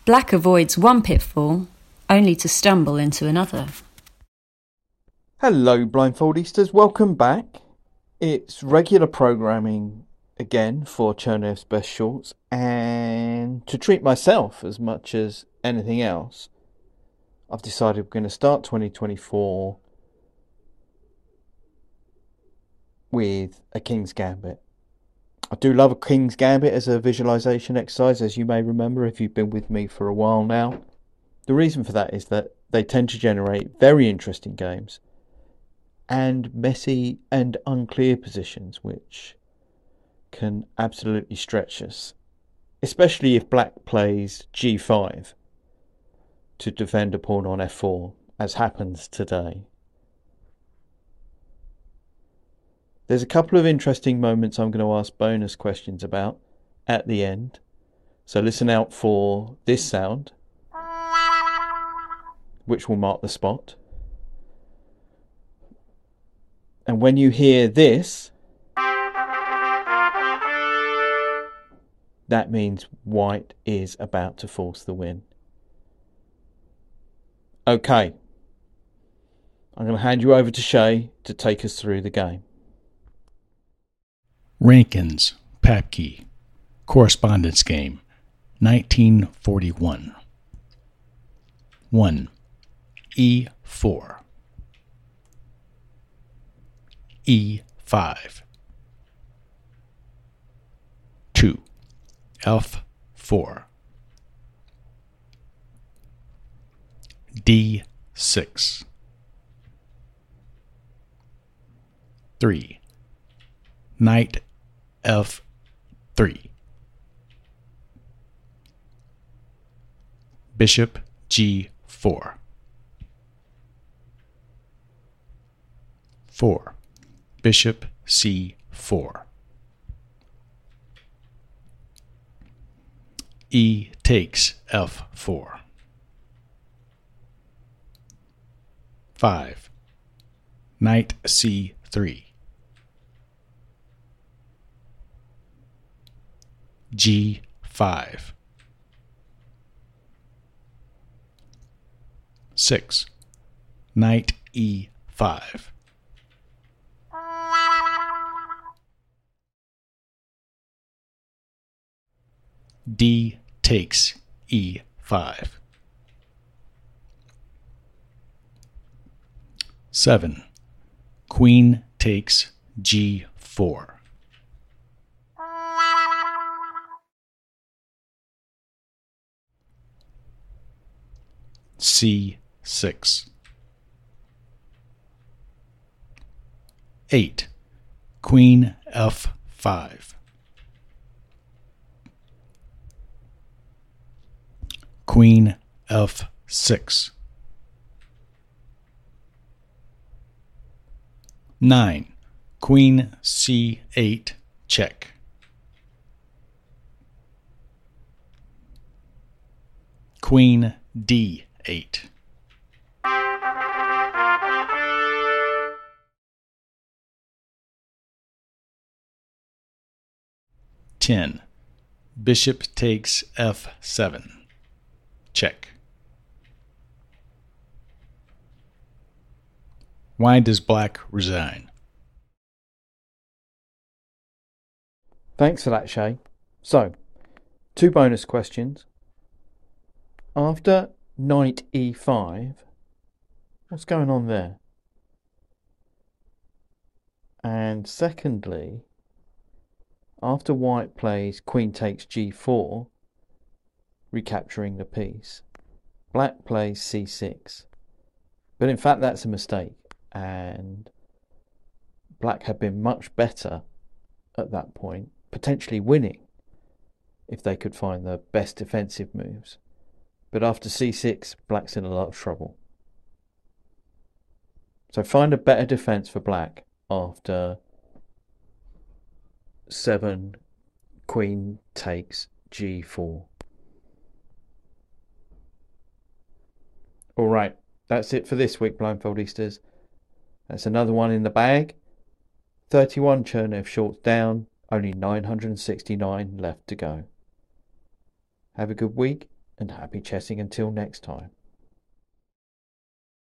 Black avoids one pitfall, only to stumble into another. Hello, Blindfoldistas. Welcome back. It's regular programming again for Chernev's Best Shorts, and to treat myself as much as anything else, I've decided we're going to start 2024 with a King's Gambit. I do love a King's Gambit as a visualization exercise, as you may remember if you've been with me for a while now. The reason for that is that they tend to generate very interesting games and messy and unclear positions which can absolutely stretch us, especially if black plays g5 to defend a pawn on f4, as happens today. There's a couple of interesting moments I'm going to ask bonus questions about at the end, so listen out for this sound, which will mark the spot. And when you hear this, that means white is about to force the win. Okay, I'm going to hand you over to Shay to take us through the game. Rankins, Papke, Correspondence Game, 1941. 1. E4. E5. 2. F4. D6. 3. Knight F3. Bishop G4. 4. Bishop C4. E takes F4. 5. Knight C3. G5. 6. Knight E5. D takes E5. 7. Queen takes G4. C6. 8. Queen F5. Queen F6. 9. Queen C8 check. Queen D8. 10. Bishop takes F7. Check. Why does black resign? Thanks for that, Shay. So, 2 bonus questions. After knight e5, what's going on there? And secondly, after white plays queen takes g4, recapturing the piece, black plays c6. But in fact, that's a mistake, and black had been much better at that point, potentially winning if they could find the best defensive moves. But after c6, black's in a lot of trouble. So find a better defense for black after 7, queen takes g4. All right, that's it for this week, Blindfoldistas. That's another one in the bag. 31 Chernev shorts down, only 969 left to go. Have a good week, and happy chessing until next time.